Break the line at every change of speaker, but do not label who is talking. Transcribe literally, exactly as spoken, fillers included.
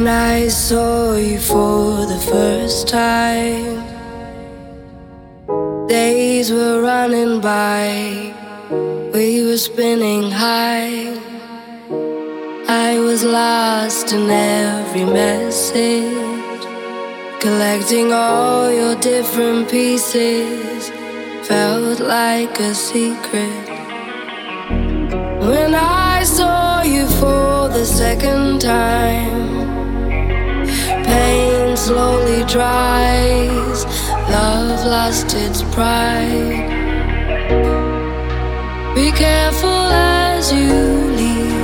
When I saw you for the first time, days were running by, we were spinning high. I was lost in every message, collecting all your different pieces, felt like a secret. When I saw you for the second time, pain slowly dries, love lost its pride. Be careful as you leave,